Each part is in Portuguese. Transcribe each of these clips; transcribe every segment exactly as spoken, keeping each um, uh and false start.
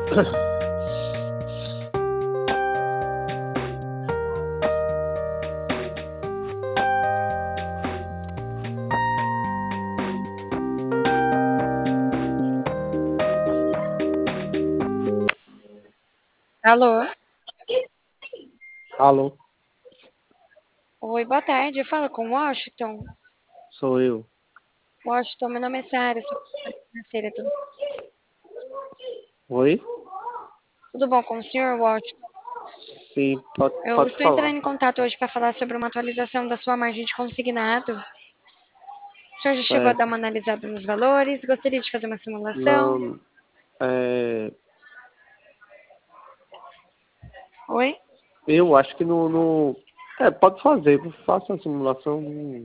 Alô? Alô, Oi, boa tarde. Fala com o Washington. sou eu. Washington, meu nome é Sara, sou consultora financeira. Tudo, Oi? tudo bom com o senhor, Washington? Sim, pode, Eu pode estou falar. entrando em contato hoje para falar sobre uma atualização da sua margem de consignado. O senhor já chegou a dar Certo. uma analisada nos valores? Gostaria de fazer uma simulação? Não, é, Oi? eu acho que no, no... É, pode fazer, faça a simulação. hum,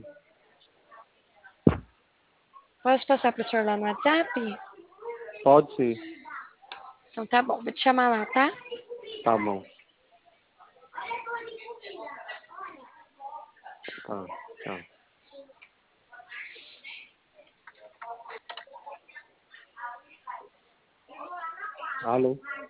Posso passar para o senhor lá no WhatsApp? Pode sim. Então tá bom, vou te chamar lá, tá? Tá bom. Tá, tchau. Alô?